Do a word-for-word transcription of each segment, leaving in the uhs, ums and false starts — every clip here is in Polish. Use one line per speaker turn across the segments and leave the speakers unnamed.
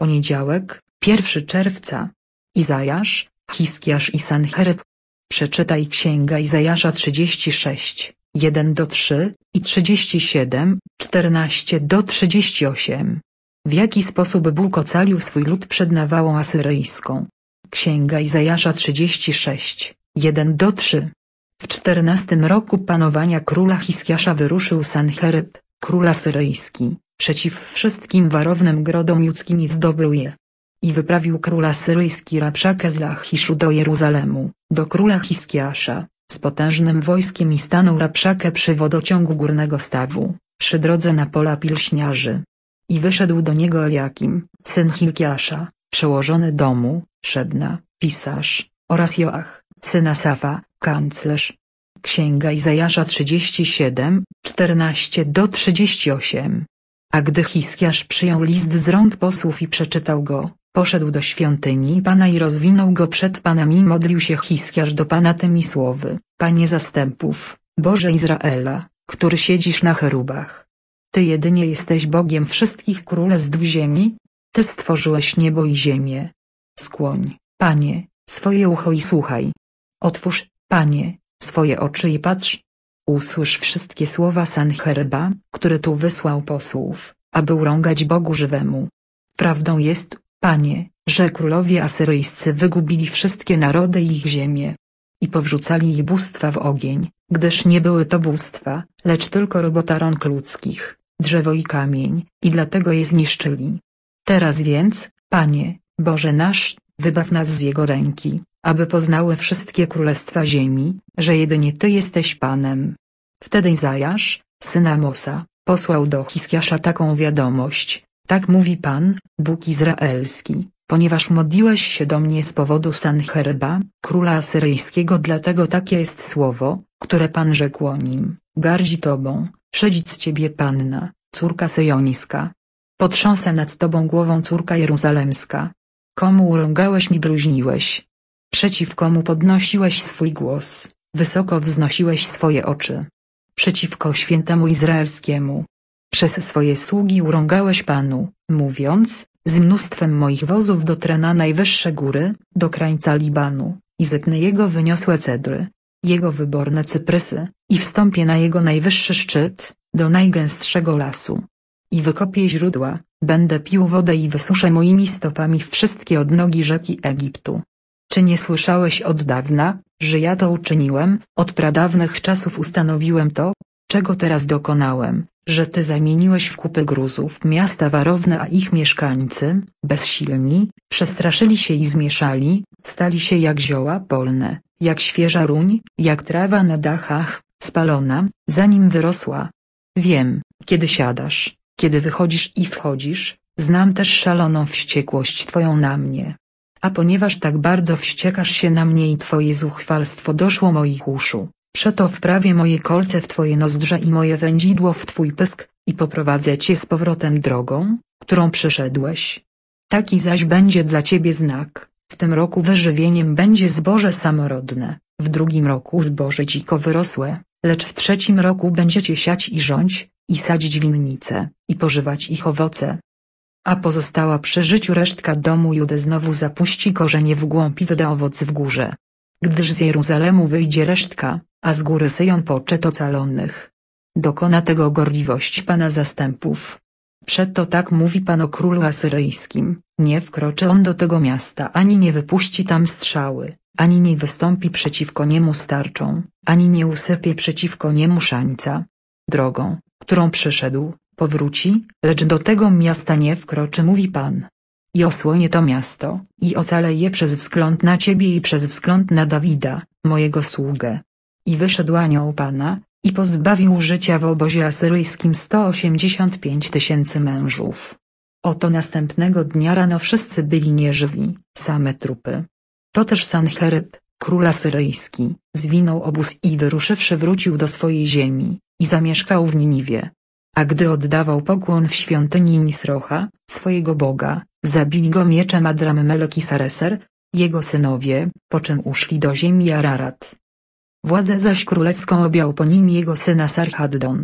Poniedziałek, pierwszego czerwca. Izajasz, Hiskiasz i Sancherib. Przeczytaj Księga Izajasza trzydzieści sześć, jeden do trzech i trzydzieści siedem, czternaście do trzydziestu ośmiu. W jaki sposób Bóg ocalił swój lud przed nawałą asyryjską? Księga Izajasza trzydzieści sześć, jeden do trzech. W czternastym roku panowania króla Hiskiasza wyruszył Sancherib, król asyryjski, przeciw wszystkim warownym grodom judzkim i zdobył je. I wyprawił król asyryjski Rabszakeh z Lachiszu do Jeruzalemu, do króla Hiskiasza, z potężnym wojskiem i stanął Rabszakeh przy wodociągu Górnego Stawu, przy drodze na pola pilśniarzy. I wyszedł do niego Eliakim, syn Hilkiasza, przełożony domu, Szebna, pisarz, oraz Joach, syn Asafa, kanclerz. Księga Izajasza trzydzieści siedem, czternaście do trzydziestu ośmiu. A gdy Hiskiasz przyjął list z rąk posłów i przeczytał go, poszedł do świątyni Pana i rozwinął go przed Panem i modlił się Hiskiasz do Pana tymi słowy: Panie zastępów, Boże Izraela, który siedzisz na cherubach. Ty jedynie jesteś Bogiem wszystkich królestw ziemi, Ty stworzyłeś niebo i ziemię. Skłoń, Panie, swoje ucho i słuchaj. Otwórz, Panie, swoje oczy i patrz. Usłysz wszystkie słowa Sancheriba, który tu wysłał posłów, aby urągać Bogu żywemu. Prawdą jest, Panie, że królowie asyryjscy wygubili wszystkie narody i ich ziemię. I powrzucali ich bóstwa w ogień, gdyż nie były to bóstwa, lecz tylko robota rąk ludzkich, drzewo i kamień, i dlatego je zniszczyli. Teraz więc, Panie, Boże nasz, wybaw nas z jego ręki, aby poznały wszystkie królestwa ziemi, że jedynie Ty jesteś Panem. Wtedy Izajasz, syn Amosa, posłał do Hiskiasza taką wiadomość: tak mówi Pan, Bóg Izraelski, ponieważ modliłeś się do mnie z powodu Sancheriba, króla asyryjskiego, dlatego takie jest słowo, które Pan rzekł o nim: gardzi Tobą, szydzić z Ciebie panna, córka Syjoniska. Potrząsa nad Tobą głową córka Jeruzalemska. Komu urągałeś mi bluźniłeś? Przeciw komu podnosiłeś swój głos, wysoko wznosiłeś swoje oczy? Przeciwko świętemu Izraelskiemu. Przez swoje sługi urągałeś Panu, mówiąc: z mnóstwem moich wozów dotrę na najwyższe góry, do krańca Libanu, i zetnę jego wyniosłe cedry, jego wyborne cyprysy, i wstąpię na jego najwyższy szczyt, do najgęstszego lasu. I wykopię źródła, będę pił wodę i wysuszę moimi stopami wszystkie odnogi rzeki Egiptu. Czy nie słyszałeś od dawna, że ja to uczyniłem? Od pradawnych czasów ustanowiłem to, czego teraz dokonałem, że Ty zamieniłeś w kupy gruzów miasta warowne, a ich mieszkańcy, bezsilni, przestraszyli się i zmieszali, stali się jak zioła polne, jak świeża ruń, jak trawa na dachach, spalona, zanim wyrosła. Wiem, kiedy siadasz, kiedy wychodzisz i wchodzisz, znam też szaloną wściekłość Twoją na mnie. A ponieważ tak bardzo wściekasz się na mnie i Twoje zuchwalstwo doszło moich uszu, przeto wprawię moje kolce w Twoje nozdrza i moje wędzidło w Twój pysk, i poprowadzę Cię z powrotem drogą, którą przyszedłeś. Taki zaś będzie dla Ciebie znak: w tym roku wyżywieniem będzie zboże samorodne, w drugim roku zboże dziko wyrosłe, lecz w trzecim roku będziecie siać i rządź, i sadzić winnice, i pożywać ich owoce. A pozostała przy życiu resztka domu Judy znowu zapuści korzenie w głąb i wyda owoc w górze. Gdyż z Jeruzalemu wyjdzie resztka, a z góry Syjon poczet ocalonych. Dokona tego gorliwość Pana zastępów. Przeto tak mówi Pan o królu asyryjskim: nie wkroczy on do tego miasta, ani nie wypuści tam strzały, ani nie wystąpi przeciwko niemu z tarczą, ani nie usypie przeciwko niemu szańca. Drogą, którą przyszedł, powróci, lecz do tego miasta nie wkroczy, mówi Pan. I osłonię to miasto, i ocalę je przez wzgląd na Ciebie i przez wzgląd na Dawida, mojego sługę. I wyszedł anioł Pana, i pozbawił życia w obozie asyryjskim sto osiemdziesiąt pięć tysięcy mężów. Oto następnego dnia rano wszyscy byli nieżywi, same trupy. To też Sancherib, król asyryjski, zwinął obóz i wyruszywszy wrócił do swojej ziemi, i zamieszkał w Niniwie. A gdy oddawał pokłon w świątyni Nisrocha, swojego boga, zabili go mieczem Adram-Melek i Sareser, jego synowie, po czym uszli do ziemi Ararat. Władzę zaś królewską objął po nim jego syn Asarhaddon.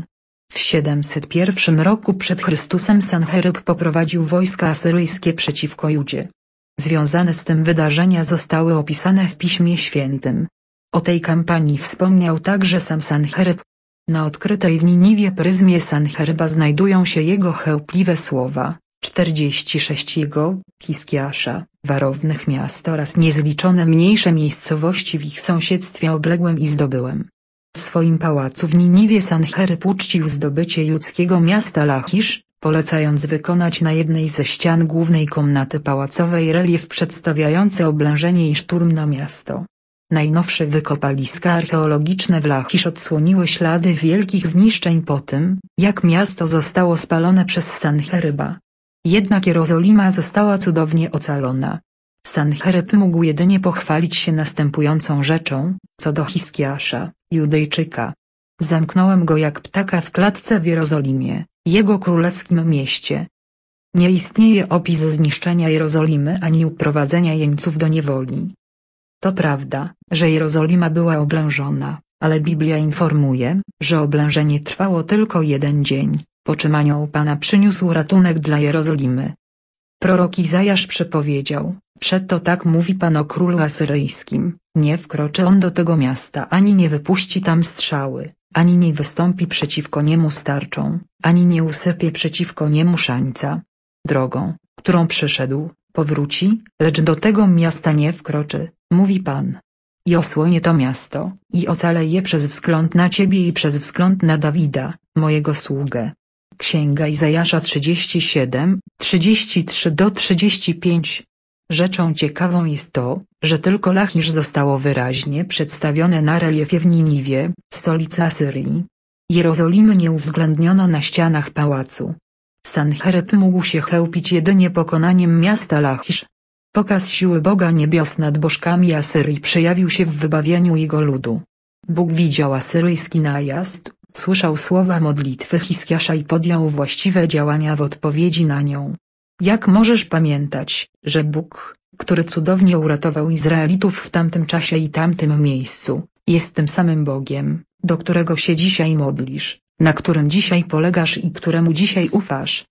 W siedemset pierwszym roku przed Chrystusem Sancherib poprowadził wojska asyryjskie przeciwko Judzie. Związane z tym wydarzenia zostały opisane w Piśmie Świętym. O tej kampanii wspomniał także sam Sancherib. Na odkrytej w Niniwie pryzmie Sancheryba znajdują się jego chełpliwe słowa, czterdzieści sześć jego, Hiskiasza, warownych miast oraz niezliczone mniejsze miejscowości w ich sąsiedztwie obległem i zdobyłem. W swoim pałacu w Niniwie Sancheryb uczcił zdobycie judzkiego miasta Lachisz, polecając wykonać na jednej ze ścian głównej komnaty pałacowej relief przedstawiający oblężenie i szturm na miasto. Najnowsze wykopaliska archeologiczne w Lachisz odsłoniły ślady wielkich zniszczeń po tym, jak miasto zostało spalone przez Sancheryba. Jednak Jerozolima została cudownie ocalona. Sancheryb mógł jedynie pochwalić się następującą rzeczą, co do Hiskiasza, Judejczyka. Zamknąłem go jak ptaka w klatce w Jerozolimie, jego królewskim mieście. Nie istnieje opis zniszczenia Jerozolimy ani uprowadzenia jeńców do niewoli. To prawda, że Jerozolima była oblężona, ale Biblia informuje, że oblężenie trwało tylko jeden dzień, po czym anioł Pana przyniósł ratunek dla Jerozolimy. Prorok Izajasz przepowiedział: przeto tak mówi Pan o królu asyryjskim, nie wkroczy on do tego miasta ani nie wypuści tam strzały, ani nie wystąpi przeciwko niemu z tarczą, ani nie usypie przeciwko niemu szańca. Drogą, którą przyszedł, powróci, lecz do tego miasta nie wkroczy, mówi Pan. I osłonię to miasto, i ocalę je przez wzgląd na Ciebie i przez wzgląd na Dawida, mojego sługę. Księga Izajasza trzydzieści siedem, trzydzieści trzy do trzydziestu pięciu. Rzeczą ciekawą jest to, że tylko Lachisz zostało wyraźnie przedstawione na reliefie w Niniwie, stolicy Asyrii. Jerozolimy nie uwzględniono na ścianach pałacu. Sancheryb mógł się chełpić jedynie pokonaniem miasta Lachisz. Pokaz siły Boga Niebios nad bożkami Asyrii przejawił się w wybawieniu jego ludu. Bóg widział asyryjski najazd, słyszał słowa modlitwy Hiskiasza i podjął właściwe działania w odpowiedzi na nią. Jak możesz pamiętać, że Bóg, który cudownie uratował Izraelitów w tamtym czasie i tamtym miejscu, jest tym samym Bogiem, do którego się dzisiaj modlisz, na którym dzisiaj polegasz i któremu dzisiaj ufasz?